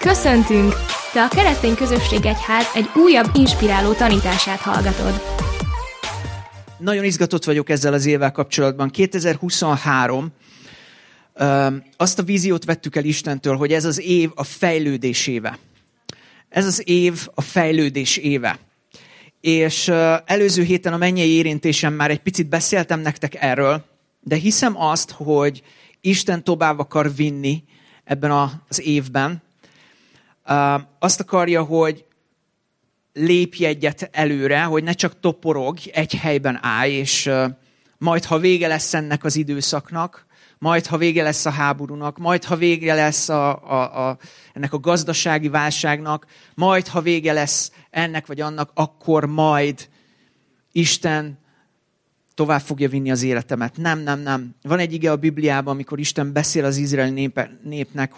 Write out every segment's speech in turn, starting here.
Köszöntünk! Te a Keresztény Közösség Egyház egy újabb inspiráló tanítását hallgatod. Nagyon izgatott vagyok ezzel az évvel kapcsolatban. 2023, azt a víziót vettük el Istentől, hogy ez az év a fejlődés éve. Ez az év a fejlődés éve. És előző héten a mennyei érintésen már egy picit beszéltem nektek erről, de hiszem azt, hogy Isten tovább akar vinni ebben az évben. Azt akarja, hogy lépj egyet előre, hogy ne csak toporog, egy helyben állj, és majd, ha vége lesz ennek az időszaknak, majd, ha vége lesz a háborúnak, majd, ha vége lesz ennek a gazdasági válságnak, majd, ha vége lesz ennek vagy annak, akkor majd Isten tovább fogja vinni az életemet. Nem. Van egy ige a Bibliában, amikor Isten beszél az izraeli népnek,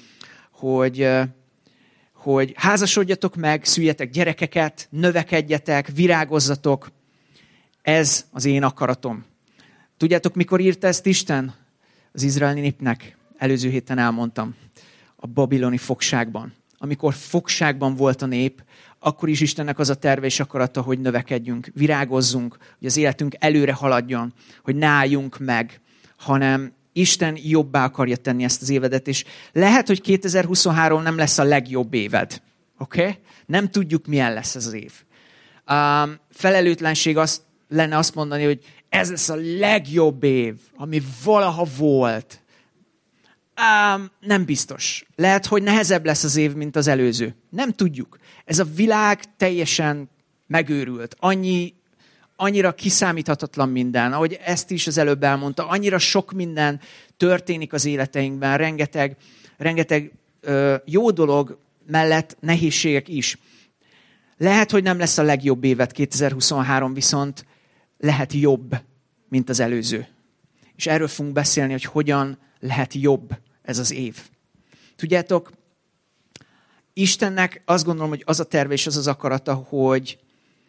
hogy házasodjatok meg, szüljetek gyerekeket, növekedjetek, virágozzatok. Ez az én akaratom. Tudjátok, mikor írta ezt Isten az izraeli népnek? Előző héten elmondtam. A babiloni fogságban. Amikor fogságban volt a nép, akkor is Istennek az a terve és akarata, hogy növekedjünk, virágozzunk, hogy az életünk előre haladjon, hogy ne álljunk meg, hanem Isten jobbá akarja tenni ezt az évedet, és lehet, hogy 2023 nem lesz a legjobb éved. Oké? Nem tudjuk, milyen lesz ez az év. Felelőtlenség lenne azt mondani, hogy ez lesz a legjobb év, ami valaha volt. Nem biztos. Lehet, hogy nehezebb lesz az év, mint az előző. Nem tudjuk. Ez a világ teljesen megőrült. Annyira kiszámíthatatlan minden, ahogy ezt is az előbb elmondta, annyira sok minden történik az életeinkben, rengeteg jó dolog mellett nehézségek is. Lehet, hogy nem lesz a legjobb évet 2023, viszont lehet jobb, mint az előző. És erről fogunk beszélni, hogy hogyan lehet jobb ez az év. Tudjátok, Istennek azt gondolom, hogy az a terve és az az akarata, hogy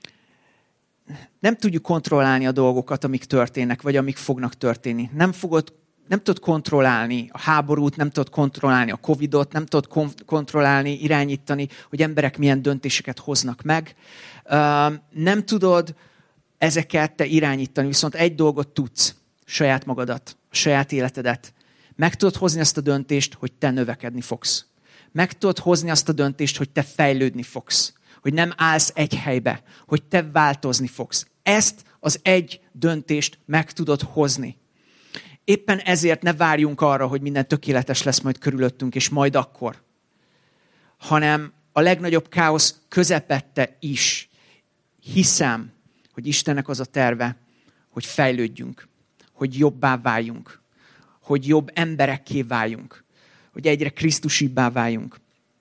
nem tudjuk kontrollálni a dolgokat, amik történnek, vagy amik fognak történni. Nem tudod kontrollálni a háborút, nem tudod kontrollálni a Covidot, nem tudod kontrollálni, irányítani, hogy emberek milyen döntéseket hoznak meg. Nem tudod ezeket te irányítani, viszont egy dolgot tudsz, saját magadat, a saját életedet. Meg tudod hozni azt a döntést, hogy te növekedni fogsz. Meg tudod hozni azt a döntést, hogy te fejlődni fogsz. Hogy nem állsz egy helybe, hogy te változni fogsz. Ezt az egy döntést meg tudod hozni. Éppen ezért ne várjunk arra, hogy minden tökéletes lesz majd körülöttünk, és majd akkor. Hanem a legnagyobb káosz közepette is. Hiszem, hogy Istennek az a terve, hogy fejlődjünk, hogy jobbá váljunk, hogy jobb emberekké váljunk, hogy egyre krisztusibbá váljunk.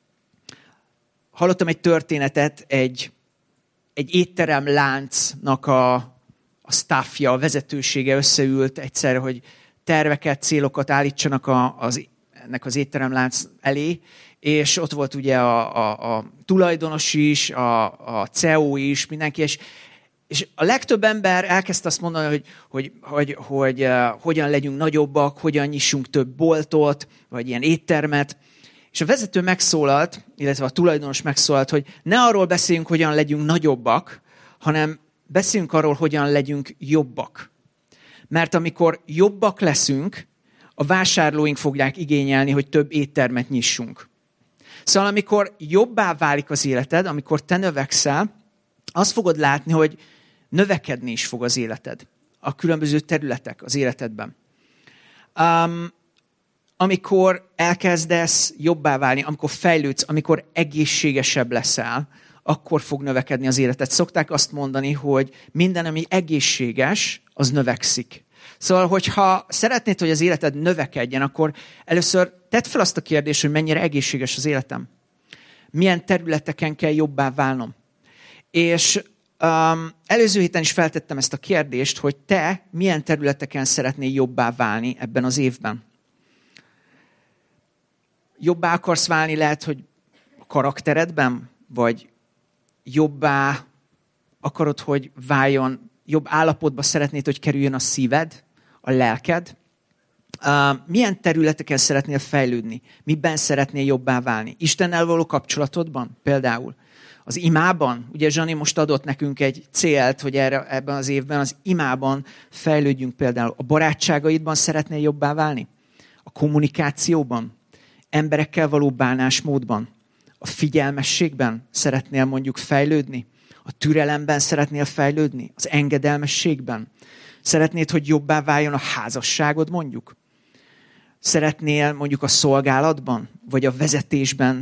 Hallottam egy történetet, egy étterem láncnak a staffja, a vezetősége összeült egyszerre, hogy terveket, célokat állítsanak ennek az étteremlánc elé, és ott volt ugye a tulajdonos is, a CEO is, mindenki, és a legtöbb ember elkezdte azt mondani, hogy hogyan legyünk nagyobbak, hogyan nyissunk több boltot, vagy ilyen éttermet. És a vezető megszólalt, illetve a tulajdonos megszólalt, hogy ne arról beszéljünk, hogyan legyünk nagyobbak, hanem beszéljünk arról, hogyan legyünk jobbak. Mert amikor jobbak leszünk, a vásárlóink fogják igényelni, hogy több éttermet nyissunk. Szóval amikor jobbá válik az életed, amikor te növekszel, azt fogod látni, hogy növekedni is fog az életed. A különböző területek az életedben. Amikor elkezdesz jobbá válni, amikor fejlődsz, amikor egészségesebb leszel, akkor fog növekedni az életed. Szokták azt mondani, hogy minden, ami egészséges, az növekszik. Szóval, hogyha szeretnéd, hogy az életed növekedjen, akkor először tedd fel azt a kérdést, hogy mennyire egészséges az életem. Milyen területeken kell jobbá válnom. És előző héten is feltettem ezt a kérdést, hogy te milyen területeken szeretnél jobbá válni ebben az évben. Jobbá akarsz válni, lehet, hogy a karakteredben, vagy jobbá akarod, hogy váljon, jobb állapotba szeretnéd, hogy kerüljön a szíved, a lelked. Milyen területeken szeretnél fejlődni? Miben szeretnél jobbá válni? Istennel való kapcsolatodban például? Az imában? Ugye Zsani most adott nekünk egy célt, hogy ebben az évben az imában fejlődjünk például. A barátságaidban szeretnél jobbá válni? A kommunikációban? Emberekkel való bánásmódban? A figyelmességben szeretnél mondjuk fejlődni? A türelemben szeretnél fejlődni? Az engedelmességben? Szeretnéd, hogy jobbá váljon a házasságod mondjuk? Szeretnél mondjuk a szolgálatban, vagy a vezetésben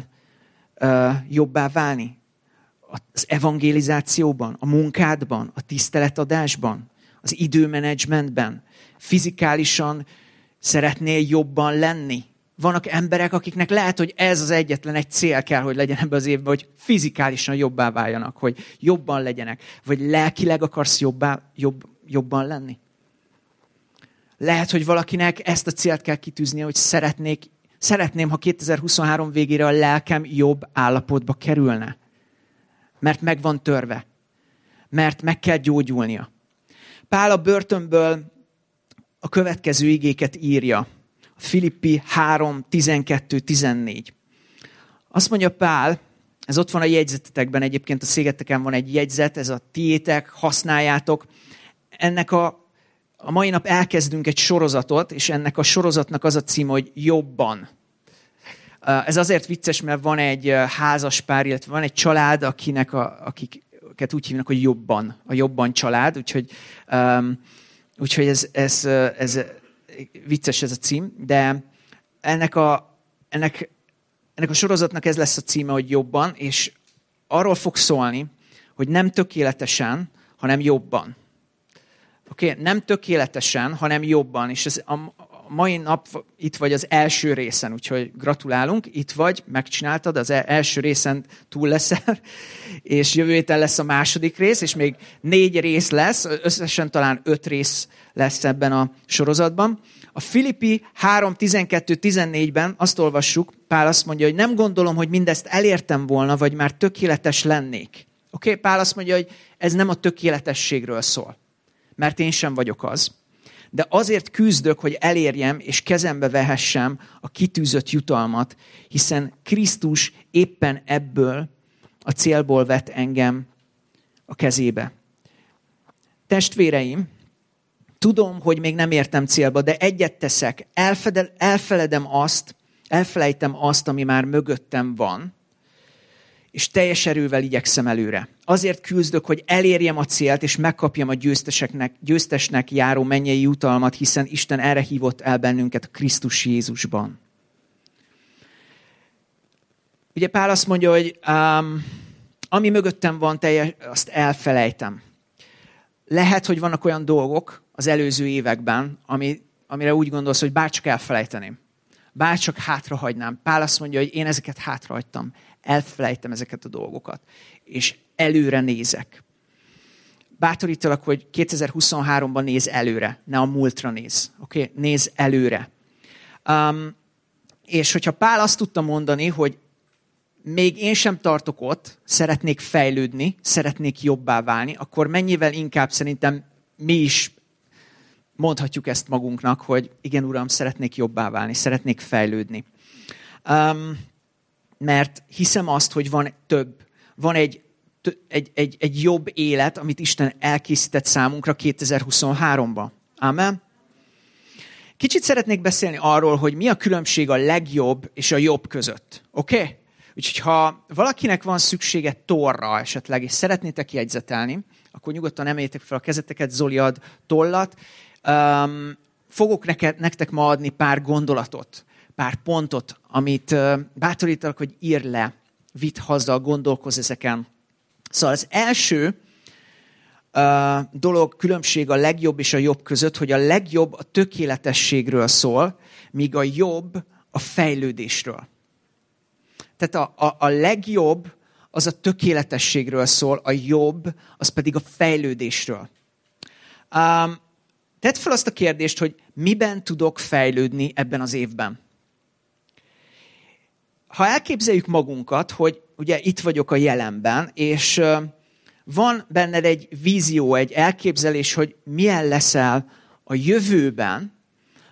jobbá válni? Az evangelizációban, a munkádban, a tiszteletadásban, az időmenedzsmentben? Fizikálisan szeretnél jobban lenni? Vannak emberek, akiknek lehet, hogy ez az egyetlen egy cél kell, hogy legyen ebben az évben, hogy fizikálisan jobbá váljanak, hogy jobban legyenek, vagy lelkileg akarsz jobban lenni. Lehet, hogy valakinek ezt a célt kell kitűznie, hogy szeretném, ha 2023 végére a lelkem jobb állapotba kerülne. Mert meg van törve. Mert meg kell gyógyulnia. Pál a börtönből a következő igéket írja. Filippi 3, 12, 14. Azt mondja Pál, ez ott van a jegyzetetekben, egyébként a szégeteken van egy jegyzet, ez a tiétek, használjátok. Ennek a mai nap elkezdünk egy sorozatot, és ennek a sorozatnak az a cím, hogy jobban. Ez azért vicces, mert van egy házas pár, illetve van egy család, akiket úgy hívnak, hogy jobban. A jobban család, úgyhogy ez vicces ez a cím, de ennek a sorozatnak ez lesz a címe, hogy jobban, és arról fog szólni, hogy nem tökéletesen, hanem jobban. Oké? Nem tökéletesen, hanem jobban. És ez a mai nap itt vagy az első részen, úgyhogy gratulálunk, itt vagy, megcsináltad, az első részen túl leszel, és jövő héten lesz a második rész, és még 4 rész lesz, összesen talán 5 rész lesz ebben a sorozatban. A Filippi 3.12-14-ben azt olvassuk, Pál azt mondja, hogy nem gondolom, hogy mindezt elértem volna, vagy már tökéletes lennék. Oké? Pál azt mondja, hogy ez nem a tökéletességről szól, mert én sem vagyok az. De azért küzdök, hogy elérjem és kezembe vehessem a kitűzött jutalmat, hiszen Krisztus éppen ebből a célból vett engem a kezébe. Testvéreim, tudom, hogy még nem értem célba, de egyet teszek, elfelejtem azt, ami már mögöttem van, és teljes erővel igyekszem előre. Azért küzdök, hogy elérjem a célt, és megkapjam a győztesnek járó mennyei jutalmat, hiszen Isten erre hívott el bennünket a Krisztus Jézusban. Ugye Pál azt mondja, hogy ami mögöttem van, azt elfelejtem. Lehet, hogy vannak olyan dolgok az előző években, amire úgy gondolsz, hogy bárcsak elfelejteném. Bárcsak hátrahagynám. Pál azt mondja, hogy én ezeket hátrahagytam. Elfelejtem ezeket a dolgokat. És előre nézek. Bátorítalak, hogy 2023-ban néz előre, ne a múltra néz. Oké? Nézz előre. És hogyha Pál azt tudta mondani, hogy még én sem tartok ott, szeretnék fejlődni, szeretnék jobbá válni, akkor mennyivel inkább szerintem mi is mondhatjuk ezt magunknak, hogy igen, Uram, szeretnék jobbá válni, szeretnék fejlődni. Mert hiszem azt, hogy van több. Van egy jobb élet, amit Isten elkészített számunkra 2023-ban. Amen. Kicsit szeretnék beszélni arról, hogy mi a különbség a legjobb és a jobb között. Oké? Úgyhogy ha valakinek van szüksége torra esetleg, és szeretnétek jegyzetelni, akkor nyugodtan emeljétek fel a kezeteket, Zoli ad tollat. Fogok nektek ma adni pár gondolatot, pár pontot, amit bátorítalak, hogy írd le, vidd haza, gondolkozz ezeken. Szóval az első dolog, különbség a legjobb és a jobb között, hogy a legjobb a tökéletességről szól, míg a jobb a fejlődésről. Tehát a legjobb az a tökéletességről szól, a jobb az pedig a fejlődésről. Tedd fel azt a kérdést, hogy miben tudok fejlődni ebben az évben. Ha elképzeljük magunkat, hogy ugye itt vagyok a jelenben, és van benned egy vízió, egy elképzelés, hogy milyen leszel a jövőben,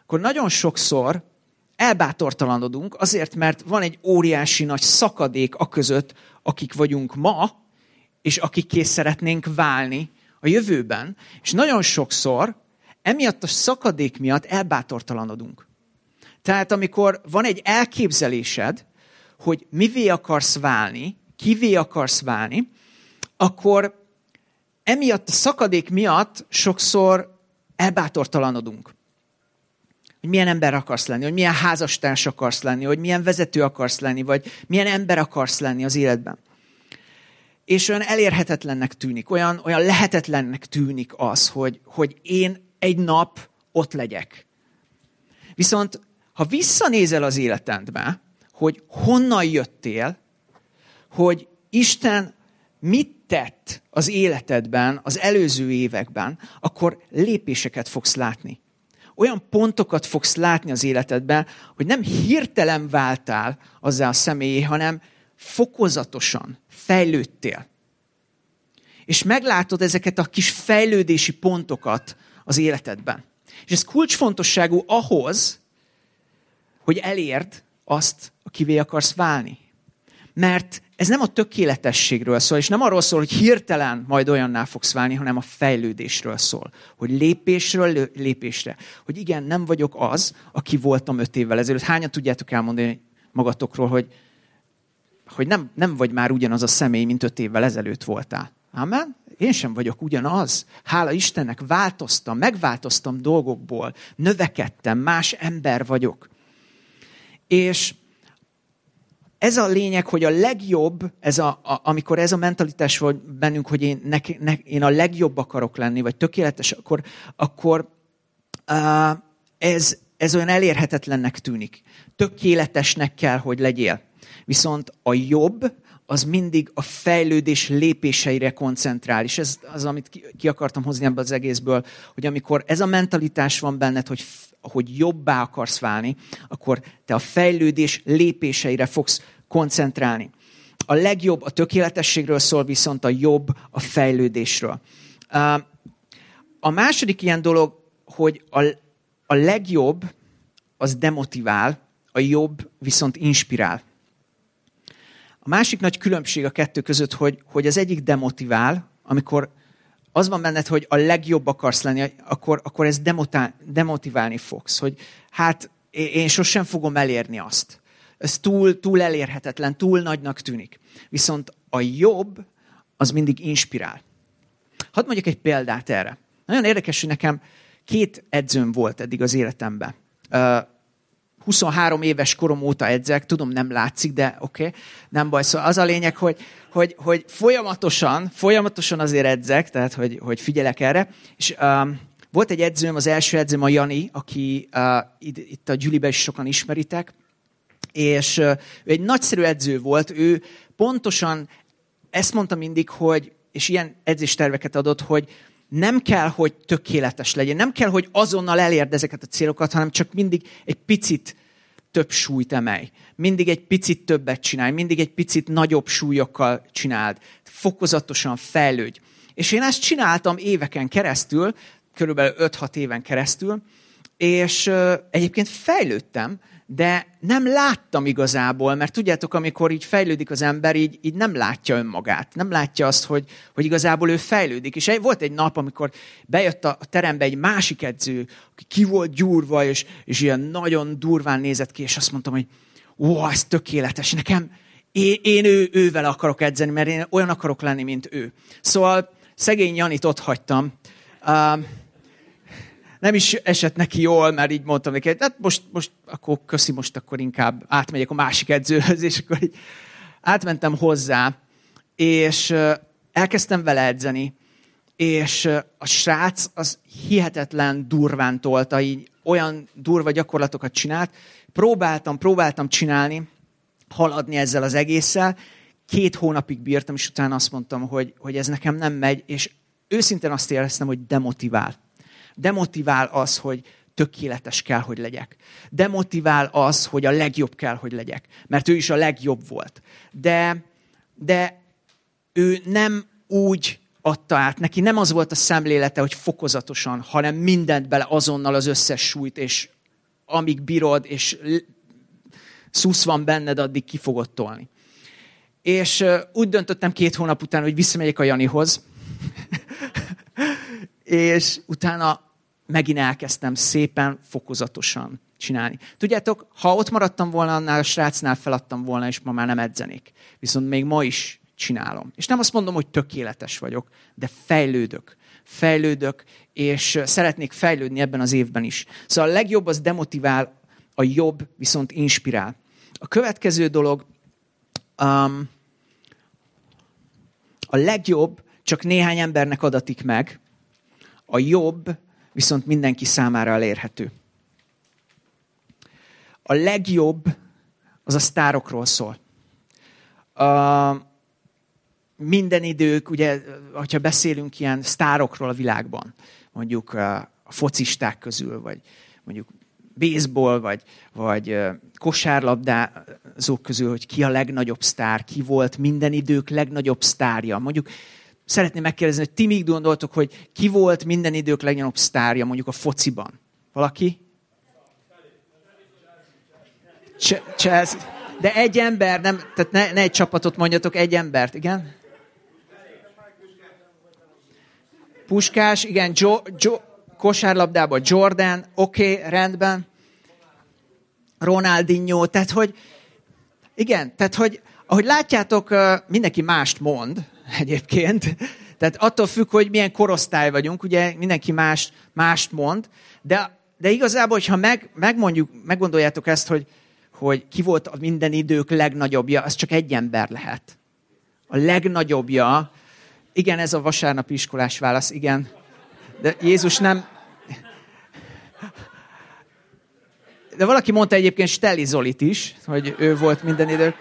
akkor nagyon sokszor elbátortalanodunk azért, mert van egy óriási nagy szakadék aközött, akik vagyunk ma, és akikké szeretnénk válni a jövőben. És nagyon sokszor emiatt a szakadék miatt elbátortalanodunk. Tehát amikor van egy elképzelésed, hogy mivé akarsz válni, kivé akarsz válni, akkor emiatt a szakadék miatt sokszor elbátortalanodunk. Hogy milyen ember akarsz lenni, hogy milyen házastárs akarsz lenni, hogy milyen vezető akarsz lenni, vagy milyen ember akarsz lenni az életben. És olyan elérhetetlennek tűnik, olyan lehetetlennek tűnik az, hogy én egy nap ott legyek. Viszont ha visszanézel az életedbe, hogy honnan jöttél, hogy Isten mit tett az életedben, az előző években, akkor lépéseket fogsz látni. Olyan pontokat fogsz látni az életedben, hogy nem hirtelen váltál azzá a személyé, hanem fokozatosan fejlődtél. És meglátod ezeket a kis fejlődési pontokat az életedben. És ez kulcsfontosságú ahhoz, hogy elérd azt, akivé akarsz válni. Mert ez nem a tökéletességről szól, és nem arról szól, hogy hirtelen majd olyanná fogsz válni, hanem a fejlődésről szól. Hogy lépésről lépésre. Hogy igen, nem vagyok az, aki voltam 5 évvel ezelőtt. Hányan tudjátok elmondani magatokról, hogy nem vagy már ugyanaz a személy, mint 5 évvel ezelőtt voltál. Amen? Én sem vagyok ugyanaz. Hála Istennek, változtam, megváltoztam dolgokból, növekedtem, más ember vagyok. És ez a lényeg, hogy a legjobb, amikor ez a mentalitás van bennünk, hogy én a legjobb akarok lenni, vagy tökéletes, akkor ez olyan elérhetetlennek tűnik. Tökéletesnek kell, hogy legyél. Viszont a jobb, az mindig a fejlődés lépéseire koncentrál. És ez az, amit ki akartam hozni ebből az egészből, hogy amikor ez a mentalitás van benned, hogy jobbá akarsz válni, akkor te a fejlődés lépéseire fogsz koncentrálni. A legjobb a tökéletességről szól, viszont a jobb a fejlődésről. A második ilyen dolog, hogy a legjobb az demotivál, a jobb viszont inspirál. A másik nagy különbség a kettő között, hogy az egyik demotivál, amikor az van benned, hogy a legjobb akarsz lenni, akkor ez demotiválni fogsz, hogy hát én sosem fogom elérni azt. Ez túl elérhetetlen, túl nagynak tűnik. Viszont a jobb, az mindig inspirál. Hadd mondjak egy példát erre. Nagyon érdekes, hogy nekem 2 edzőm volt eddig az életemben. 23 éves korom óta edzek, tudom, nem látszik, de oké, nem baj. Szóval az a lényeg, hogy folyamatosan azért edzek, tehát hogy figyelek erre. És volt egy edzőm, az első edzőm a Jani, aki itt a Gyülibe is sokan ismeritek, és ő egy nagyszerű edző volt, ő pontosan ezt mondta mindig, és ilyen edzésterveket adott, hogy nem kell, hogy tökéletes legyen, nem kell, hogy azonnal elérd ezeket a célokat, hanem csak mindig egy picit több súlyt emelj. Mindig egy picit többet csinálj, mindig egy picit nagyobb súlyokkal csináld. Fokozatosan fejlődj. És én ezt csináltam éveken keresztül, körülbelül 5-6 éven keresztül, és egyébként fejlődtem, de nem láttam igazából, mert tudjátok, amikor így fejlődik az ember, így nem látja önmagát. Nem látja azt, hogy igazából ő fejlődik. És volt egy nap, amikor bejött a terembe egy másik edző, aki ki volt gyúrva, és ilyen nagyon durván nézett ki, és azt mondtam, hogy ez tökéletes. Nekem, én ővel akarok edzeni, mert én olyan akarok lenni, mint ő. Szóval szegény Janit ott hagytam. Nem is esett neki jól, mert így mondtam neki, hát most akkor köszi, most akkor inkább átmegyek a másik edzőhöz, és akkor így átmentem hozzá, és elkezdtem vele edzeni, és a srác az hihetetlen durván tolta, így olyan durva gyakorlatokat csinált. Próbáltam csinálni, haladni ezzel az egésszel. 2 hónapig bírtam, és utána azt mondtam, hogy ez nekem nem megy, és őszintén azt éreztem, hogy demotivál. Demotivál az, hogy tökéletes kell, hogy legyek. Demotivál az, hogy a legjobb kell, hogy legyek. Mert ő is a legjobb volt. De ő nem úgy adta át. Neki nem az volt a szemlélete, hogy fokozatosan, hanem mindent bele azonnal az összes súlyt, és amíg bírod, és szusz van benned, addig ki fogod tolni. És úgy döntöttem 2 hónap után, hogy visszamegyek a Janihoz, és utána megint elkezdtem szépen, fokozatosan csinálni. Tudjátok, ha ott maradtam volna, annál a srácnál feladtam volna, és ma már nem edzenék. Viszont még ma is csinálom. És nem azt mondom, hogy tökéletes vagyok, de fejlődök, és szeretnék fejlődni ebben az évben is. Szóval a legjobb az demotivál, a jobb viszont inspirál. A következő dolog, a legjobb csak néhány embernek adatik meg, a jobb viszont mindenki számára elérhető. A legjobb az a sztárokról szól. Minden idők, ugye, hogyha beszélünk ilyen sztárokról a világban, mondjuk a focisták közül, vagy mondjuk baseball, vagy kosárlabdázók közül, hogy ki a legnagyobb sztár, ki volt minden idők legnagyobb sztárja. Mondjuk szeretném megkérdezni, hogy ti még gondoltok, hogy ki volt minden idők legnagyobb sztárja mondjuk a fociban? Valaki? Chelsea. De egy ember, nem, tehát ne egy csapatot mondjatok, egy embert, igen? Puskás, igen, kosárlabdában Jordan, oké, rendben. Ronaldinho, tehát hogy, igen, tehát hogy, ahogy látjátok, mindenki mást mond egyébként, tehát attól függ, hogy milyen korosztály vagyunk, ugye mindenki mást mond, de igazából, hogyha meggondoljátok ezt, hogy ki volt a minden idők legnagyobbja, az csak egy ember lehet. A legnagyobbja, igen, ez a vasárnapi iskolás válasz, igen. De Jézus nem... De valaki mondta egyébként Stelli Zolit is, hogy ő volt minden idők.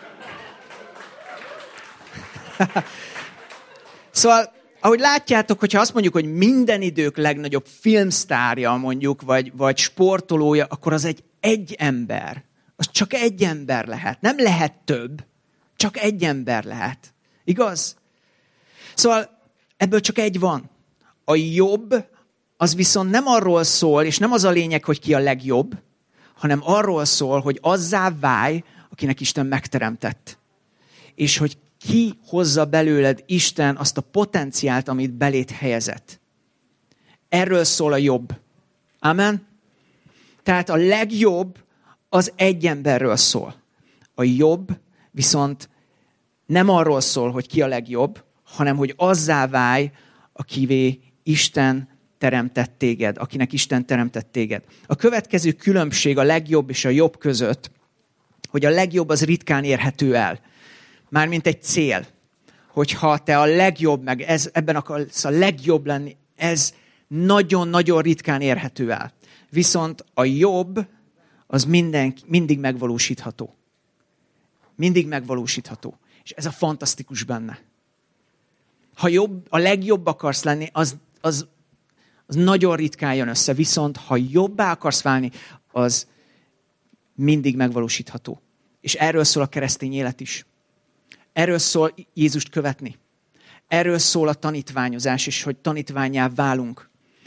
Szóval, ahogy látjátok, hogyha azt mondjuk, hogy minden idők legnagyobb filmsztárja mondjuk, vagy sportolója, akkor az egy ember. Az csak egy ember lehet. Nem lehet több. Csak egy ember lehet. Igaz? Szóval ebből csak egy van. A jobb, az viszont nem arról szól, és nem az a lényeg, hogy ki a legjobb, hanem arról szól, hogy azzá válj, akinek Isten megteremtett. És hogy ki hozza belőled Isten azt a potenciált, amit beléd helyezett. Erről szól a jobb. Amen? Tehát a legjobb az egy emberről szól. A jobb viszont nem arról szól, hogy ki a legjobb, hanem hogy azzá válj, akivé Isten teremtett téged, akinek Isten teremtett téged. A következő különbség a legjobb és a jobb között, hogy a legjobb az ritkán érhető el. Mármint egy cél. Hogyha te a legjobb, meg ebben akarsz a legjobb lenni, ez nagyon-nagyon ritkán érhető el. Viszont a jobb az mindig megvalósítható. Mindig megvalósítható. És ez a fantasztikus benne. Ha a legjobb akarsz lenni, az nagyon ritkán jön össze. Viszont ha jobbá akarsz válni, az mindig megvalósítható. És erről szól a keresztény élet is. Erről szól Jézust követni. Erről szól a tanítványozás, és hogy tanítvánnyá válunk.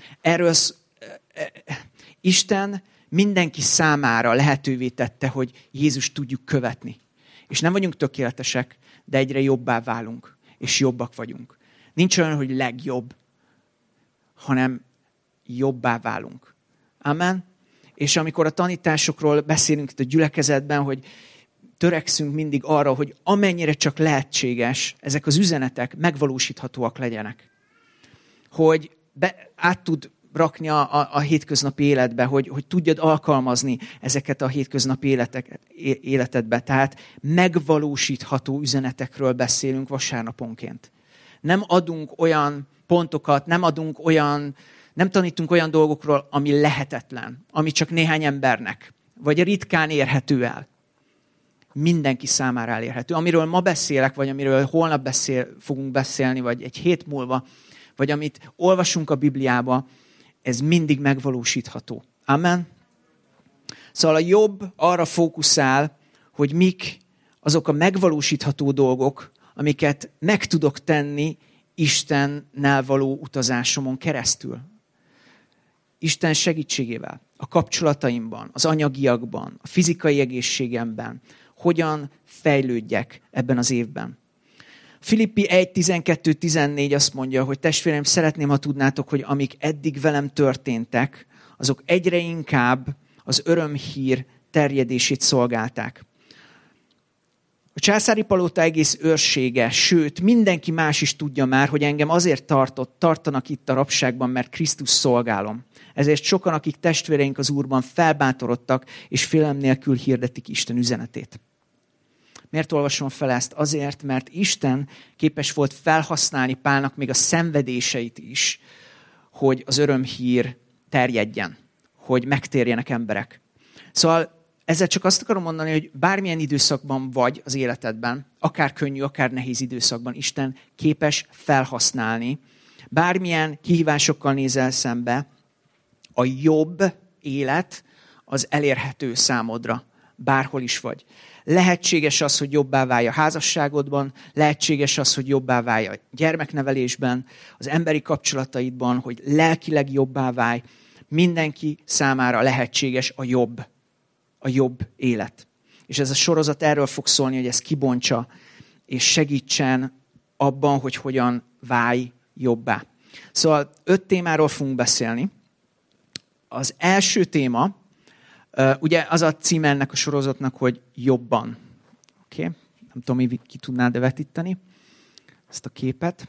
Isten mindenki számára lehetővé tette, hogy Jézust tudjuk követni. És nem vagyunk tökéletesek, de egyre jobbá válunk, és jobbak vagyunk. Nincs olyan, hogy legjobb, hanem jobbá válunk. Amen? És amikor a tanításokról beszélünk itt a gyülekezetben, hogy törekszünk mindig arra, hogy amennyire csak lehetséges, ezek az üzenetek megvalósíthatóak legyenek. Hogy át tud rakni a hétköznapi életbe, hogy tudjad alkalmazni ezeket a hétköznapi életedbe. Tehát megvalósítható üzenetekről beszélünk vasárnaponként. Nem adunk olyan pontokat, nem tanítunk olyan dolgokról, ami lehetetlen, ami csak néhány embernek, vagy ritkán érhető el. Mindenki számára elérhető. Amiről ma beszélek, vagy amiről holnap fogunk beszélni, vagy egy hét múlva, vagy amit olvasunk a Bibliába, ez mindig megvalósítható. Amen? Szóval a jobb arra fókuszál, hogy mik azok a megvalósítható dolgok, amiket meg tudok tenni Istennel való utazásomon keresztül. Isten segítségével. a kapcsolataimban, az anyagiakban, a fizikai egészségemben, hogyan fejlődjek ebben az évben. Filippi 1:12-14 azt mondja, hogy testvéreim, szeretném, ha tudnátok, hogy amik eddig velem történtek, azok egyre inkább az örömhír terjedését szolgálták. A császári palota egész őrsége, sőt, mindenki más is tudja már, hogy engem azért tartanak itt a rabságban, mert Krisztus szolgálom. Ezért sokan, akik testvéreink az Úrban felbátorodtak, és félelem nélkül hirdetik Isten üzenetét. Miért olvasom fel ezt? Azért, mert Isten képes volt felhasználni Pálnak még a szenvedéseit is, hogy az örömhír terjedjen, hogy megtérjenek emberek. Szóval ezzel csak azt akarom mondani, hogy bármilyen időszakban vagy az életedben, akár könnyű, akár nehéz időszakban, Isten képes felhasználni. Bármilyen kihívásokkal nézel szembe, a jobb élet az elérhető számodra, bárhol is vagy. Lehetséges az, hogy jobbá válj a házasságodban, lehetséges az, hogy jobbá válj a gyermeknevelésben, az emberi kapcsolataidban, hogy lelkileg jobbá válj. Mindenki számára lehetséges a jobb élet. És ez a sorozat erről fog szólni, hogy ezt kibontsa, és segítsen abban, hogy hogyan válj jobbá. Szóval 5 témáról fogunk beszélni. Az első téma, ugye az a cím ennek a sorozatnak, hogy jobban. Oké? Nem tudom, ki tudnád vetíteni ezt a képet.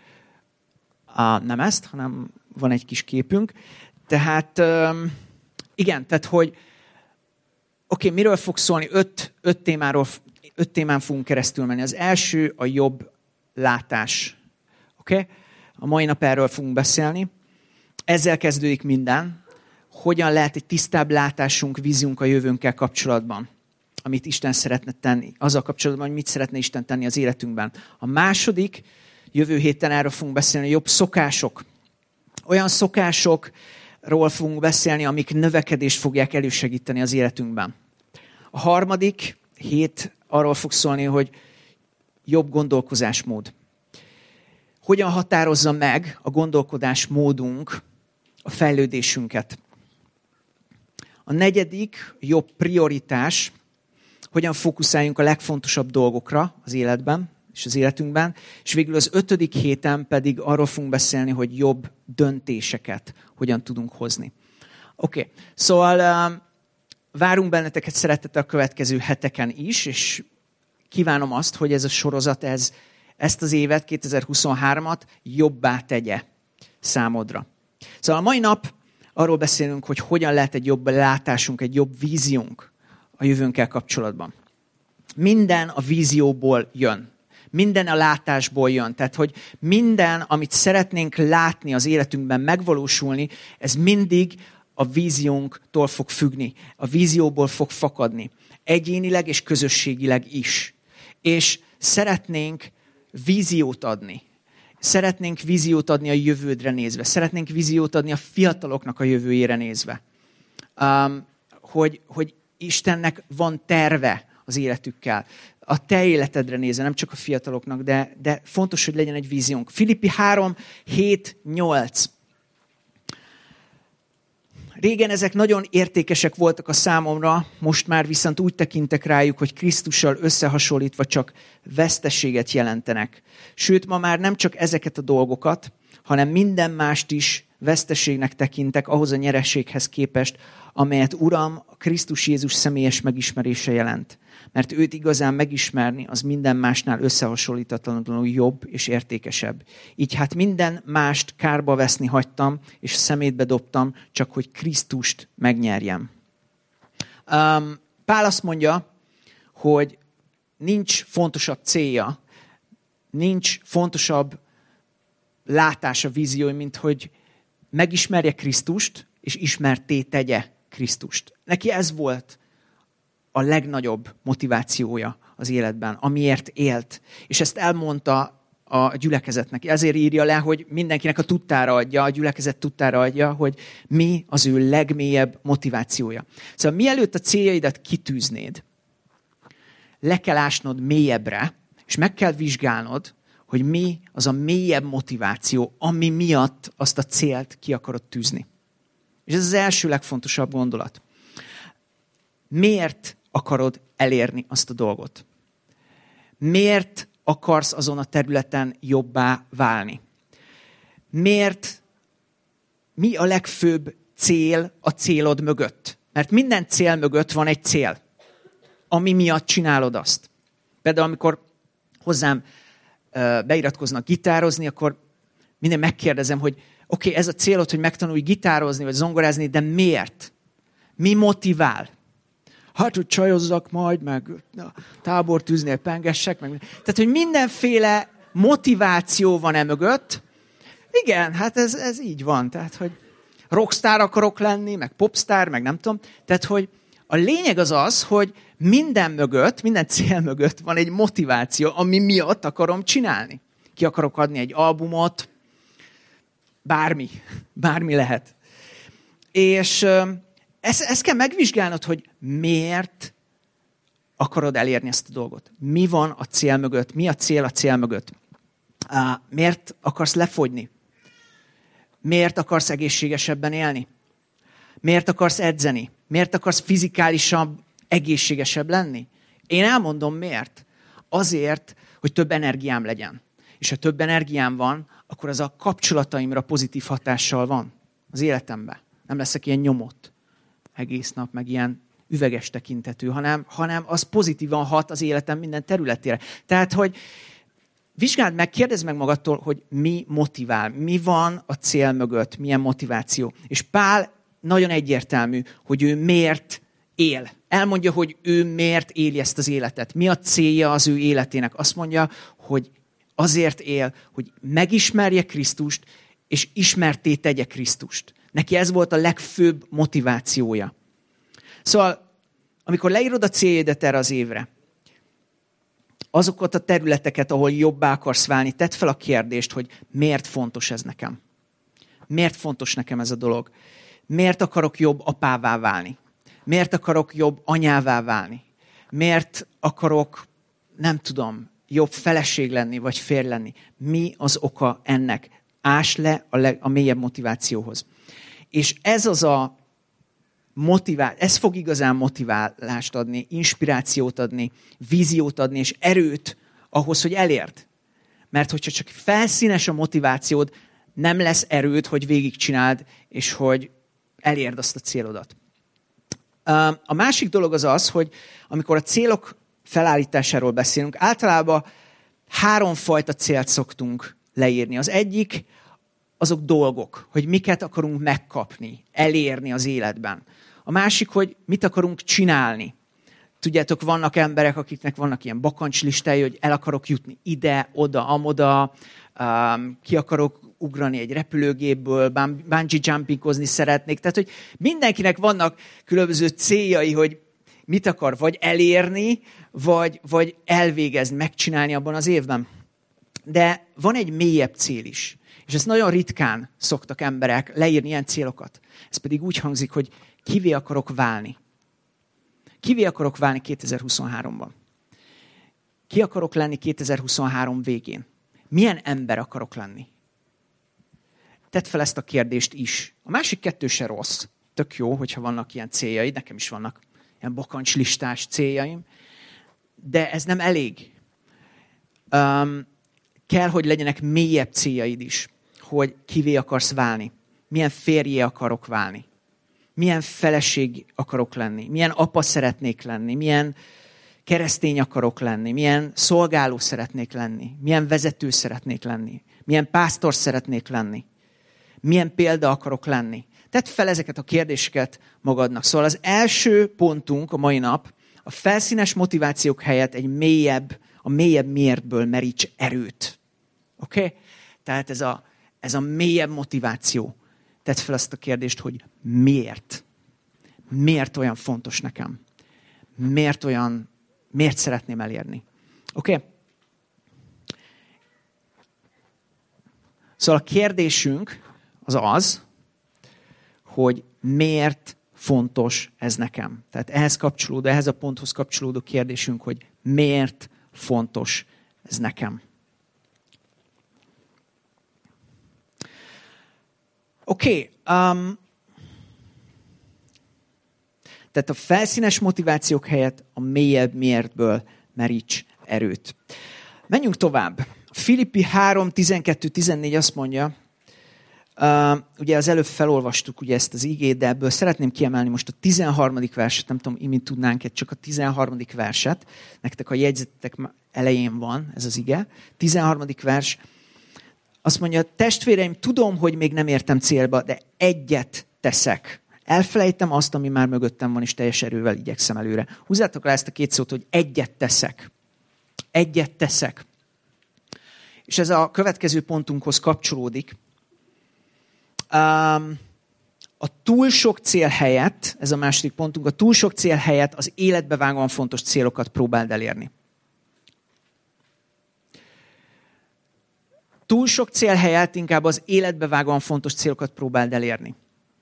Nem ezt, hanem van egy kis képünk. Tehát igen, tehát hogy miről fog szólni? 5 témán fogunk keresztül menni. Az első a jobb látás. Oké? A mai nap erről fogunk beszélni. Ezzel kezdődik minden. Hogyan lehet egy tisztább látásunk, víziunk a jövőnkkel kapcsolatban, amit Isten szeretne tenni, azzal kapcsolatban, hogy mit szeretne Isten tenni az életünkben. A második, jövő héten erről fogunk beszélni, jobb szokások. Olyan szokásokról fogunk beszélni, amik növekedést fogják elősegíteni az életünkben. A harmadik hét arról fog szólni, hogy jobb gondolkozásmód. Hogyan határozza meg a gondolkodásmódunk a fejlődésünket. A negyedik, jobb prioritás, hogyan fókuszáljunk a legfontosabb dolgokra az életben és az életünkben, és végül az 5. héten pedig arról fogunk beszélni, hogy jobb döntéseket hogyan tudunk hozni. Oké, szóval várunk benneteket szeretettel a következő heteken is, és kívánom azt, hogy ez a sorozat ezt az évet, 2023-at jobbá tegye számodra. Szóval a mai nap arról beszélünk, hogy hogyan lehet egy jobb látásunk, egy jobb víziónk a jövőnkkel kapcsolatban. Minden a vízióból jön. Minden a látásból jön. Tehát, hogy minden, amit szeretnénk látni az életünkben megvalósulni, ez mindig a víziónktól fog függni. A vízióból fog fakadni. Egyénileg és közösségileg is. És szeretnénk víziót adni. Szeretnénk víziót adni a jövődre nézve. Szeretnénk víziót adni a fiataloknak a jövőjére nézve. Hogy Istennek van terve az életükkel. A te életedre nézve, nem csak a fiataloknak, de fontos, hogy legyen egy víziónk. Filippi 3:7-8. Régen ezek nagyon értékesek voltak a számomra, most már viszont úgy tekintek rájuk, hogy Krisztussal összehasonlítva csak veszteséget jelentenek. Sőt, ma már nem csak ezeket a dolgokat, hanem minden mást is veszteségnek tekintek ahhoz a nyereséghez képest, amelyet Uram, a Krisztus Jézus személyes megismerése jelent. Mert őt igazán megismerni, az minden másnál összehasonlítatlanul jobb és értékesebb. Így hát minden mást kárba veszni hagytam, és szemétbe dobtam, csak hogy Krisztust megnyerjem. Pál azt mondja, hogy nincs fontosabb célja, nincs fontosabb látása, víziója, mint hogy megismerje Krisztust, és ismertté tegye Krisztust. Neki ez volt a legnagyobb motivációja az életben, amiért élt. És ezt elmondta a gyülekezetnek. Ezért írja le, hogy mindenkinek a tudtára adja, a gyülekezet tudtára adja, hogy mi az ő legmélyebb motivációja. Szóval mielőtt a céljaidat kitűznéd, le kell ásnod mélyebbre, és meg kell vizsgálnod, hogy mi az a mélyebb motiváció, ami miatt azt a célt ki akarod tűzni. És ez az első legfontosabb gondolat. Miért akarod elérni azt a dolgot? Miért akarsz azon a területen jobbá válni? Mi a legfőbb cél a célod mögött? Mert minden cél mögött van egy cél, ami miatt csinálod azt. Például amikor hozzám beiratkoznak gitározni, akkor minden megkérdezem, hogy oké, ez a célod, hogy megtanulj gitározni, vagy zongorázni, de miért? Mi motivál? Hát, hogy csajozzak majd, meg tábortűznél pengessek, meg... Tehát, hogy mindenféle motiváció van mögött. Igen, hát ez így van. Tehát, hogy rockstar akarok lenni, meg popstar, meg nem tudom. Tehát, hogy a lényeg az, hogy minden mögött, minden cél mögött van egy motiváció, ami miatt akarom csinálni. Ki akarok adni egy albumot, bármi lehet. És ezt kell megvizsgálnod, hogy miért akarod elérni ezt a dolgot. Mi van a cél mögött? Mi a cél mögött? Miért akarsz lefogyni? Miért akarsz egészségesebben élni? Miért akarsz edzeni? Miért akarsz fizikálisabb, egészségesebb lenni? Én elmondom miért. Azért, hogy több energiám legyen. És ha több energiám van, akkor az a kapcsolataimra pozitív hatással van az életemben. Nem leszek ilyen nyomott egész nap, meg ilyen üveges tekintetű, hanem az pozitívan hat az életem minden területére. Tehát, hogy vizsgáld meg, kérdezd meg magadtól, hogy mi motivál, mi van a cél mögött, milyen motiváció. És Pál nagyon egyértelmű, hogy ő miért él. Elmondja, hogy ő miért éli ezt az életet. Mi a célja az ő életének. Azt mondja, hogy azért él, hogy megismerje Krisztust, és ismertté tegye Krisztust. Neki ez volt a legfőbb motivációja. Szóval, amikor leírod a céljaidat erre az évre, azokat a területeket, ahol jobbá akarsz válni, tedd fel a kérdést, hogy miért fontos ez nekem. Miért fontos nekem ez a dolog? Miért akarok jobb apává válni? Miért akarok jobb anyává válni? Miért akarok, nem tudom, jobb feleség lenni, vagy férj lenni? Mi az oka ennek? Ás le a mélyebb motivációhoz. És ez az a ez fog igazán motiválást adni, inspirációt adni, víziót adni, és erőt ahhoz, hogy elérd. Mert hogyha csak felszínes a motivációd, nem lesz erőd, hogy végigcsináld, és hogy elérd azt a célodat. A másik dolog az, hogy amikor a célok felállításáról beszélünk, általában 3 fajta célt szoktunk leírni. Az egyik, azok dolgok, hogy miket akarunk megkapni, elérni az életben. A másik, hogy mit akarunk csinálni. Tudjátok, vannak emberek, akiknek vannak ilyen bakancslistája, hogy el akarok jutni ide, oda, amoda, ki akarok ugrani egy repülőgépből, bungee jumpingozni szeretnék. Tehát, hogy mindenkinek vannak különböző céljai, hogy mit akar vagy elérni, vagy elvégezni, megcsinálni abban az évben. De van egy mélyebb cél is. És ezt nagyon ritkán szoktak emberek leírni ilyen célokat. Ez pedig úgy hangzik, hogy kivé akarok válni. Kivé akarok válni 2023-ban? Ki akarok lenni 2023 végén? Milyen ember akarok lenni? Tedd fel ezt a kérdést is. A másik 2 se rossz. Tök jó, hogyha vannak ilyen céljaid. Nekem is vannak ilyen bakancslistás céljaim. De ez nem elég. Kell, hogy legyenek mélyebb céljaid is, hogy kivé akarsz válni. Milyen férjé akarok válni. Milyen feleség akarok lenni. Milyen apa szeretnék lenni. Milyen keresztény akarok lenni. Milyen szolgáló szeretnék lenni. Milyen vezető szeretnék lenni. Milyen pásztor szeretnék lenni. Milyen példa akarok lenni. Tedd fel ezeket a kérdéseket magadnak. Szóval az első pontunk a mai nap, a felszínes motivációk helyett a mélyebb miértből meríts erőt. Oké? Tehát ez a mélyebb motiváció. Tedd fel azt a kérdést, hogy miért? Miért olyan fontos nekem? Miért szeretném elérni? Oké? Szóval a kérdésünk az, hogy miért fontos ez nekem. Tehát ehhez a ponthoz kapcsolódó kérdésünk, hogy miért fontos ez nekem. Oké. Tehát a felszínes motivációk helyett a mélyebb miértből meríts erőt. Menjünk tovább. Filippi 3:12-14 azt mondja, ugye az előbb felolvastuk ugye ezt az igét, de ebből szeretném kiemelni most a 13. verset, nem tudom, imin tudnánk csak a 13. verset. Nektek a jegyzetek elején van ez az ige. 13. vers. Azt mondja, testvéreim, tudom, hogy még nem értem célba, de egyet teszek. Elfelejtem azt, ami már mögöttem van, és teljes erővel igyekszem előre. Húzzátok le ezt a két szót, hogy egyet teszek. Egyet teszek. És ez a következő pontunkhoz kapcsolódik. A túl sok cél helyett, ez a második pontunk, a túl sok cél helyett az életbevágóan fontos célokat próbáld elérni. Túl sok cél helyett inkább az életbevágóan fontos célokat próbáld elérni.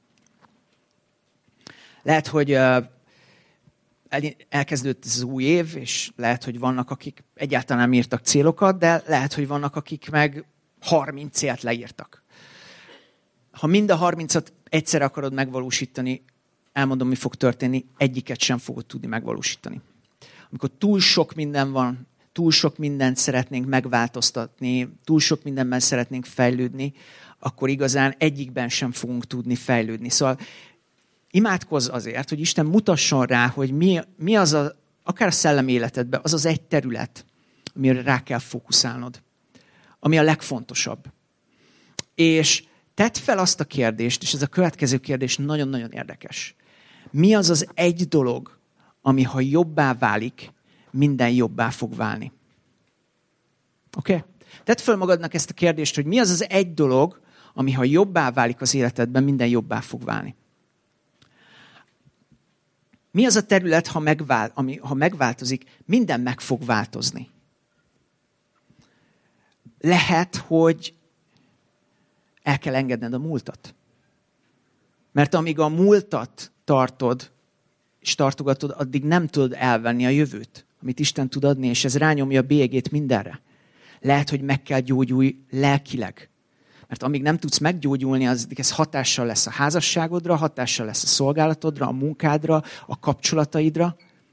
Lehet, hogy elkezdődött ez az új év, és lehet, hogy vannak, akik egyáltalán nem írtak célokat, de lehet, hogy vannak, akik meg 30 célt leírtak. Ha mind a 30-at egyszer akarod megvalósítani, elmondom, mi fog történni, egyiket sem fogod tudni megvalósítani. Amikor túl sok minden van, túl sok mindent szeretnénk megváltoztatni, túl sok mindenben szeretnénk fejlődni, akkor igazán egyikben sem fogunk tudni fejlődni. Szóval imádkozz azért, hogy Isten mutasson rá, hogy mi az akár a szellemi életedben, az az egy terület, amire rá kell fókuszálnod, ami a legfontosabb. És tedd fel azt a kérdést, és ez a következő kérdés nagyon-nagyon érdekes. Mi az az egy dolog, ami ha jobbá válik, minden jobbá fog válni? Oké? Tedd fel magadnak ezt a kérdést, hogy mi az az egy dolog, ami ha jobbá válik az életedben, minden jobbá fog válni? Mi az a terület, ha megváltozik, minden meg fog változni? Lehet, hogy el kell engedned a múltat. Mert amíg a múltat tartod és tartogatod, addig nem tudod elvenni a jövőt, amit Isten tud adni, és ez rányomja a bélyegét mindenre. Lehet, hogy meg kell gyógyulj lelkileg. Mert amíg nem tudsz meggyógyulni, ez hatással lesz a házasságodra, hatással lesz a szolgálatodra, a munkádra, a kapcsolataidra.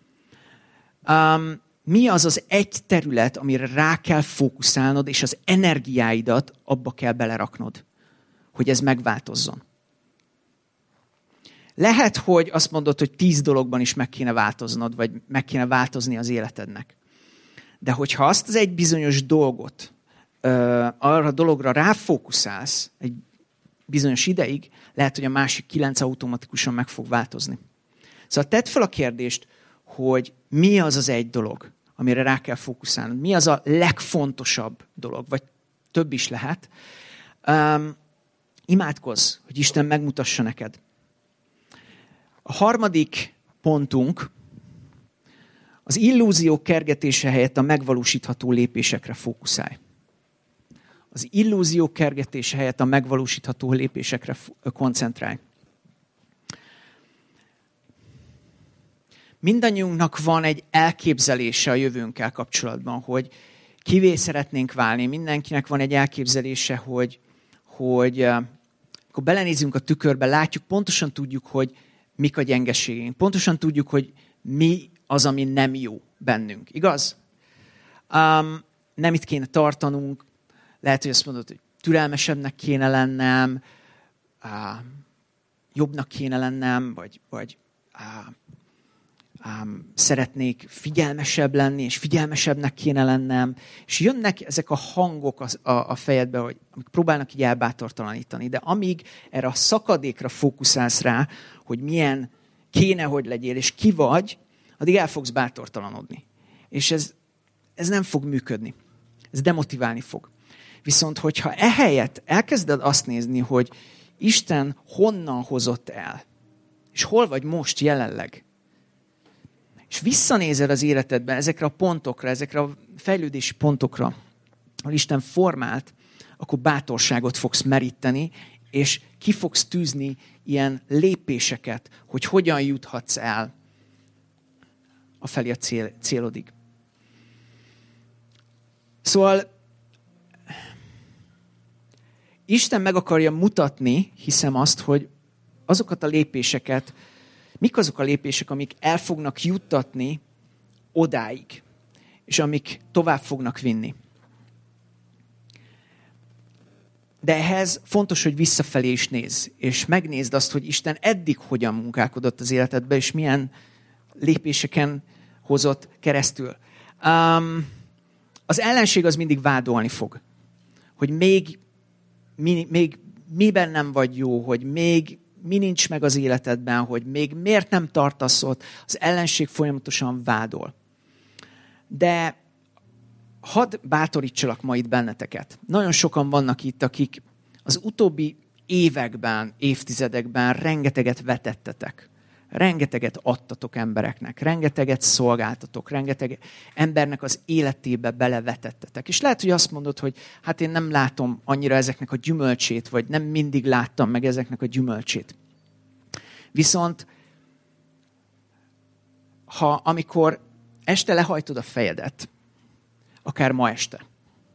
Mi az az egy terület, amire rá kell fókuszálnod, és az energiáidat abba kell beleraknod, hogy ez megváltozzon. Lehet, hogy azt mondod, hogy 10 dologban is meg kéne változnod, vagy meg kéne változni az életednek. De hogyha azt az egy bizonyos dolgot, arra a dologra ráfókuszálsz egy bizonyos ideig, lehet, hogy a másik 9 automatikusan meg fog változni. Szóval tedd fel a kérdést, hogy mi az az egy dolog, amire rá kell fókuszálnod. Mi az a legfontosabb dolog, vagy több is lehet. Imádkozz, hogy Isten megmutassa neked. A harmadik pontunk, az illúziók kergetése helyett a megvalósítható lépésekre fókuszálj. Az illúziók kergetése helyett a megvalósítható lépésekre koncentrálj. Mindannyiunknak van egy elképzelése a jövőnkkel kapcsolatban, hogy kivé szeretnénk válni. Mindenkinek van egy elképzelése, hogy akkor belenézünk a tükörbe, látjuk, pontosan tudjuk, hogy mik a gyengeségeink. Pontosan tudjuk, hogy mi az, ami nem jó bennünk. Igaz? Nem itt kéne tartanunk. Lehet, hogy azt mondod, hogy türelmesebbnek kéne lennem, jobbnak kéne lennem, vagy szeretnék figyelmesebb lenni, és figyelmesebbnek kéne lennem. És jönnek ezek a hangok a fejedbe, amik próbálnak így elbátortalanítani. De amíg erre a szakadékra fókuszálsz rá, hogy milyen kéne, hogy legyél, és ki vagy, addig el fogsz bátortalanodni. És ez nem fog működni. Ez demotiválni fog. Viszont, hogyha ehelyett elkezded azt nézni, hogy Isten honnan hozott el, és hol vagy most jelenleg, és visszanézel az életedben ezekre a pontokra, ezekre a fejlődési pontokra, ahol Isten formált, akkor bátorságot fogsz meríteni, és ki fogsz tűzni ilyen lépéseket, hogy hogyan juthatsz el afelé a célodig. Szóval Isten meg akarja mutatni, hiszem azt, hogy azokat a lépéseket mik azok a lépések, amik el fognak juttatni odáig, és amik tovább fognak vinni. De ehhez fontos, hogy visszafelé is nézz, és megnézd azt, hogy Isten eddig hogyan munkálkodott az életedbe, és milyen lépéseken hozott keresztül. Az ellenség az mindig vádolni fog, hogy még miben nem vagy jó, hogy még mi nincs meg az életedben, hogy még miért nem tartasz ott. Az ellenség folyamatosan vádol. De hadd bátorítsalak ma itt benneteket. Nagyon sokan vannak itt, akik az utóbbi években, évtizedekben rengeteget vetettetek. Rengeteget adtatok embereknek, rengeteget szolgáltatok, rengeteg embernek az életébe belevetettetek. És lehet, hogy azt mondod, hogy hát én nem látom annyira ezeknek a gyümölcsét, vagy nem mindig láttam meg ezeknek a gyümölcsét. Viszont amikor este lehajtod a fejedet, akár ma este,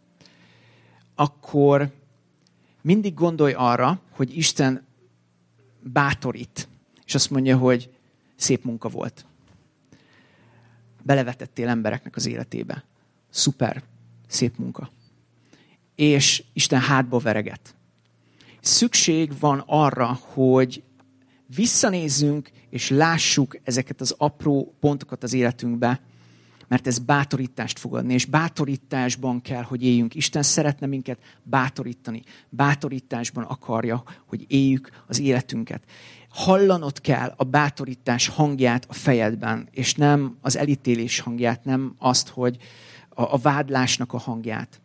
akkor mindig gondolj arra, hogy Isten bátorít, és azt mondja, hogy szép munka volt. Belevetettél embereknek az életébe. Szuper, szép munka. És Isten hátba vereget. Szükség van arra, hogy visszanézzünk, és lássuk ezeket az apró pontokat az életünkbe, mert ez bátorítást fog adni, és bátorításban kell, hogy éljünk. Isten szeretne minket bátorítani. Bátorításban akarja, hogy éljük az életünket. Hallanod kell a bátorítás hangját a fejedben, és nem az elítélés hangját, nem azt, hogy a vádlásnak a hangját.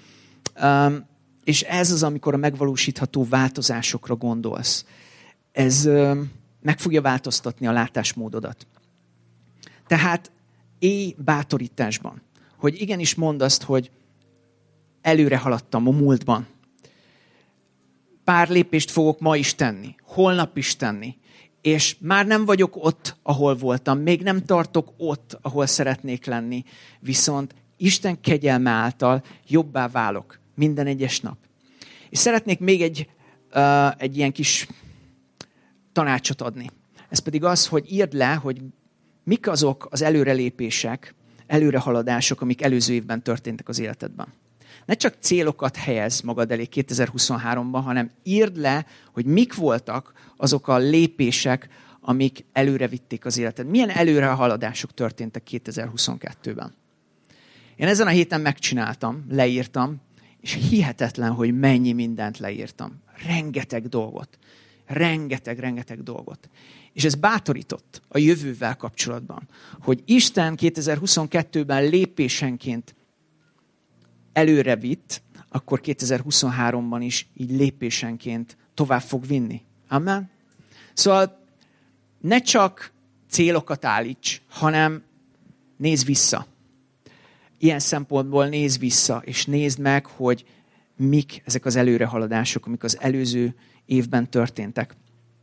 És ez az, amikor a megvalósítható változásokra gondolsz. Ez meg fogja változtatni a látásmódodat. Tehát élj bátorításban. Hogy igenis mondd azt, hogy előre haladtam a múltban. Pár lépést fogok ma is tenni, holnap is tenni, és már nem vagyok ott, ahol voltam, még nem tartok ott, ahol szeretnék lenni, viszont Isten kegyelme által jobbá válok minden egyes nap. És szeretnék még egy ilyen kis tanácsot adni. Ez pedig az, hogy írd le, hogy mik azok az előrelépések, előrehaladások, amik előző évben történtek az életedben. Ne csak célokat helyezz magad elé 2023-ban, hanem írd le, hogy mik voltak azok a lépések, amik előre vitték az életed. Milyen előrehaladások történtek 2022-ben. Én ezen a héten megcsináltam, leírtam, és hihetetlen, hogy mennyi mindent leírtam. Rengeteg dolgot. Rengeteg dolgot. És ez bátorított a jövővel kapcsolatban, hogy Isten 2022-ben lépésenként előre vitt, akkor 2023-ban is így lépésenként tovább fog vinni. Amen? Szóval ne csak célokat állíts, hanem nézz vissza. Ilyen szempontból nézz vissza, és nézd meg, hogy mik ezek az előrehaladások, amik az előző évben történtek.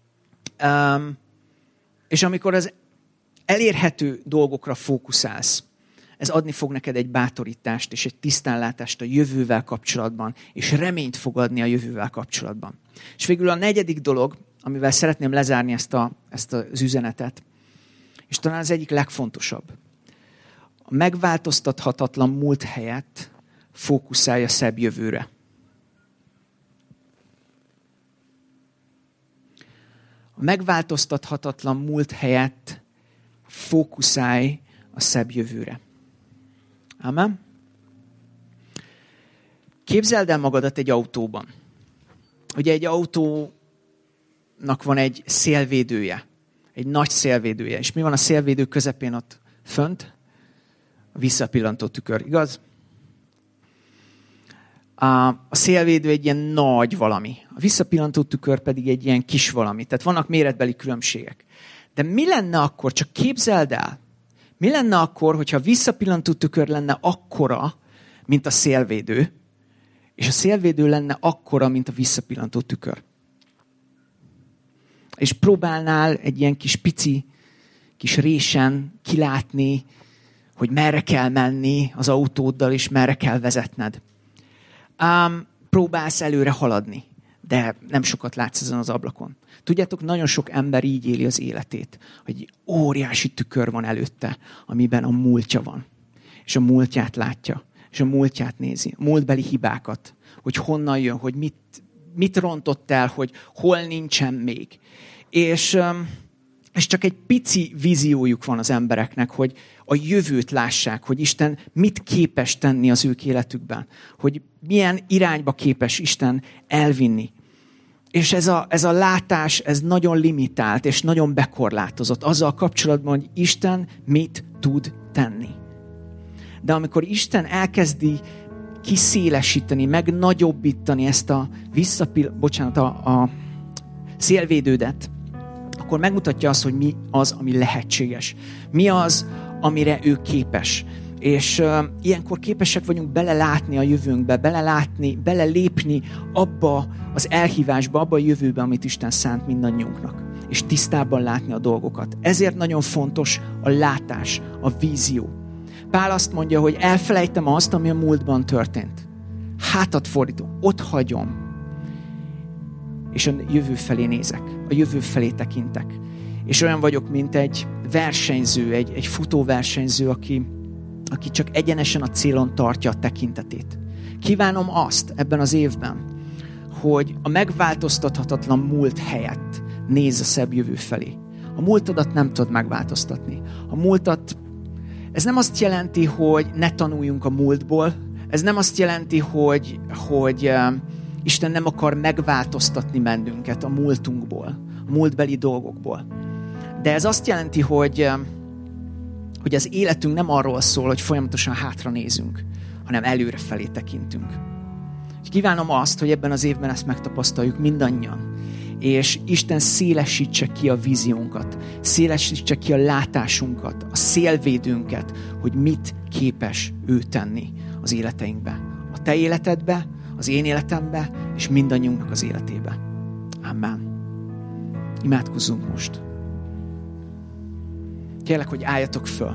És amikor az elérhető dolgokra fókuszálsz, ez adni fog neked egy bátorítást és egy tisztánlátást a jövővel kapcsolatban, és reményt fog adni a jövővel kapcsolatban. És végül a negyedik dolog, amivel szeretném lezárni ezt az üzenetet, és talán az egyik legfontosabb. A megváltoztathatatlan múlt helyett fókuszálj a szebb jövőre. A megváltoztathatatlan múlt helyett fókuszálj a szebb jövőre. Amen? Képzeld el magadat egy autóban. Ugye egy autónak van egy szélvédője, egy nagy szélvédője. És mi van a szélvédő közepén ott fönt? A visszapillantó tükör, igaz? A szélvédő egy ilyen nagy valami. A visszapillantó tükör pedig egy ilyen kis valami. Tehát vannak méretbeli különbségek. De mi lenne akkor, csak képzeld el, mi lenne akkor, hogyha a visszapillantó tükör lenne akkora, mint a szélvédő, és a szélvédő lenne akkora, mint a visszapillantó tükör. És próbálnál egy ilyen kis pici, kis résen kilátni, hogy merre kell menni az autóddal, és merre kell vezetned. Próbálsz előre haladni. de nem sokat látsz ezen az ablakon. Tudjátok, nagyon sok ember így éli az életét, hogy óriási tükör van előtte, amiben a múltja van. És a múltját látja, és a múltját nézi, a múltbeli hibákat, hogy honnan jön, hogy mit rontott el, hogy hol nincsen még. És csak egy pici víziójuk van az embereknek, hogy a jövőt lássák, hogy Isten mit képes tenni az ők életükben, hogy milyen irányba képes Isten elvinni. És ez a látás, ez nagyon limitált, és nagyon bekorlátozott azzal kapcsolatban, hogy Isten mit tud tenni. De amikor Isten elkezdi kiszélesíteni, megnagyobbítani ezt a a szélvédődet, akkor megmutatja azt, hogy mi az, ami lehetséges. Mi az, amire ő képes. És ilyenkor képesek vagyunk belelátni a jövőnkbe, belelépni abba az elhívásba, abba a jövőbe, amit Isten szánt mindannyiunknak. És tisztában látni a dolgokat. Ezért nagyon fontos a látás, a vízió. Pál azt mondja, hogy elfelejtem azt, ami a múltban történt. Hátat fordítom, ott hagyom. És a jövő felé nézek, a jövő felé tekintek. És olyan vagyok, mint egy versenyző, egy futóversenyző, aki csak egyenesen a célon tartja a tekintetét. Kívánom azt ebben az évben, hogy a megváltoztathatatlan múlt helyett nézz a szebb jövő felé. A múltadat nem tudod megváltoztatni. Ez nem azt jelenti, hogy ne tanuljunk a múltból, ez nem azt jelenti, hogy Isten nem akar megváltoztatni bennünket a múltunkból, a múltbeli dolgokból. De ez azt jelenti, hogy az életünk nem arról szól, hogy folyamatosan hátra nézünk, hanem előre felé tekintünk. Kívánom azt, hogy ebben az évben ezt megtapasztaljuk mindannyian, és Isten szélesítse ki a víziónkat, szélesítse ki a látásunkat, a szélvédőnket, hogy mit képes ő tenni az életeinkbe. A te életedbe, az én életembe, és mindannyiunknak az életébe. Amen. Imádkozzunk most. Kérlek, hogy álljatok föl.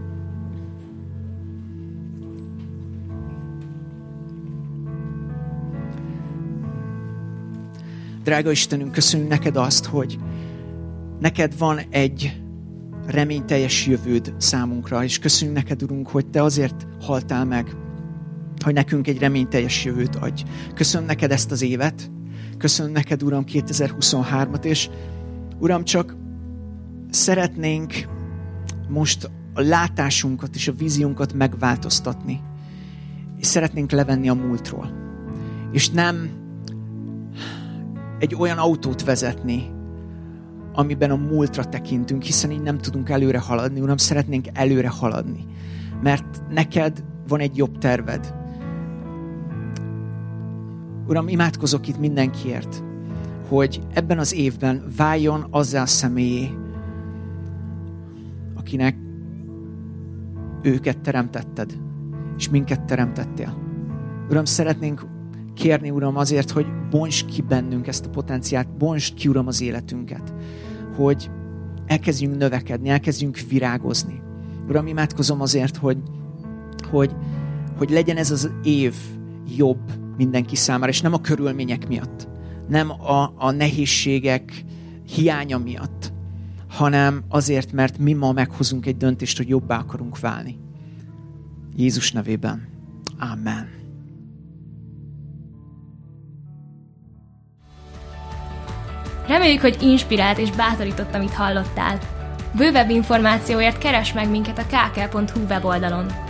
Drága Istenünk, köszönjük neked azt, hogy neked van egy reményteljes jövőd számunkra, és köszönjük neked, Urunk, hogy te azért haltál meg, hogy nekünk egy reményteljes jövőt adj. Köszönöm neked ezt az évet, köszönöm neked, Uram, 2023-at, és Uram, csak szeretnénk most a látásunkat és a víziunkat megváltoztatni, és szeretnénk levenni a múltról. És nem egy olyan autót vezetni, amiben a múltra tekintünk, hiszen így nem tudunk előre haladni. Uram, szeretnénk előre haladni, mert neked van egy jobb terved. Uram, imádkozok itt mindenkiért, hogy ebben az évben váljon azzá a személyé, akinek őket teremtetted, és minket teremtettél. Uram, szeretnénk kérni, Uram, azért, hogy bontsd ki bennünk ezt a potenciált, bontsd ki, Uram, az életünket, hogy elkezdjünk növekedni, elkezdjünk virágozni. Uram, imádkozom azért, hogy legyen ez az év jobb mindenki számára, és nem a körülmények miatt, nem a nehézségek hiánya miatt, hanem azért, mert mi ma meghozunk egy döntést, hogy jobbá akarunk válni. Jézus nevében. Amen. Reméljük, hogy inspirált és bátorított, amit hallottál. Bővebb információért keresd meg minket a kk.hu weboldalon.